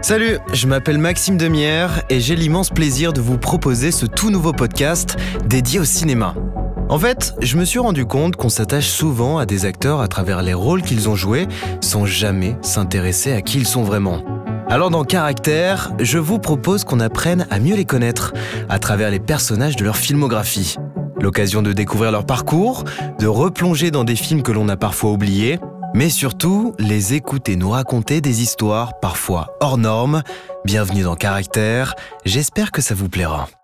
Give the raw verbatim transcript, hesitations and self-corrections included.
Salut, je m'appelle Maxime Demierre et j'ai l'immense plaisir de vous proposer ce tout nouveau podcast dédié au cinéma. En fait, je me suis rendu compte qu'on s'attache souvent à des acteurs à travers les rôles qu'ils ont joués sans jamais s'intéresser à qui ils sont vraiment. Alors dans Caractère, je vous propose qu'on apprenne à mieux les connaître à travers les personnages de leur filmographie. L'occasion de découvrir leur parcours, de replonger dans des films que l'on a parfois oubliés, mais surtout, les écouter nous raconter des histoires parfois hors normes. Bienvenue dans Caractère, j'espère que ça vous plaira.